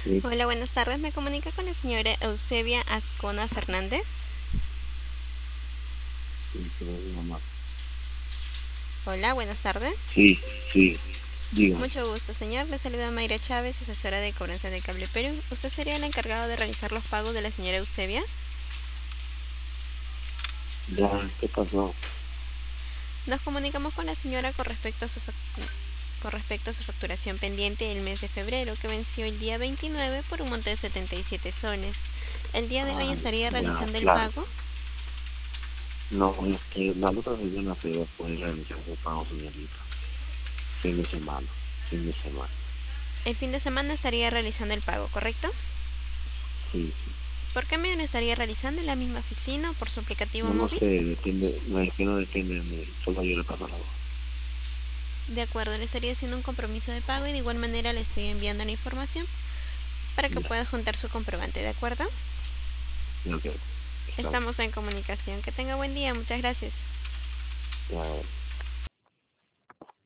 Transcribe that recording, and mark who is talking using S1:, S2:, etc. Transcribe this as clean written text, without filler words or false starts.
S1: Sí,
S2: Hola, buenas tardes. Me comunica con la señora Eusebia Ascona Fernández.
S1: sí, creo que mamá.
S2: Hola, buenas tardes.
S1: Sí, sí, dígame.
S2: Mucho gusto, señor. Le saluda Mayra Chávez, asesora de cobranza de Cable Perú. ¿Usted sería el encargado de realizar los pagos de la señora Eusebia?
S1: Ya, ¿qué pasó?
S2: Nos comunicamos con la señora con respecto a su facturación pendiente el mes de febrero, que venció el día 29 por un monto de 77 soles. ¿El día de hoy
S1: Ah,
S2: estaría
S1: ya,
S2: realizando el
S1: claro.
S2: pago?
S1: No, es que la otra semana se va a poder realizar su pago, señorita. Fin de semana, fin de semana.
S2: El fin de semana estaría realizando el pago, ¿correcto?
S1: Sí, sí.
S2: ¿Por qué medio lo estaría realizando en la misma oficina o por su aplicativo
S1: No lo
S2: móvil?
S1: sé, depende, no es que no depende de mí, solo yo le paso la voz.
S2: De acuerdo, le estaría haciendo un compromiso de pago y de igual manera le estoy enviando la información para que
S1: Ya,
S2: pueda juntar su comprobante, ¿de acuerdo?
S1: ya, ok, está bien.
S2: Estamos en comunicación. Que tenga buen día, muchas gracias.
S1: Ya,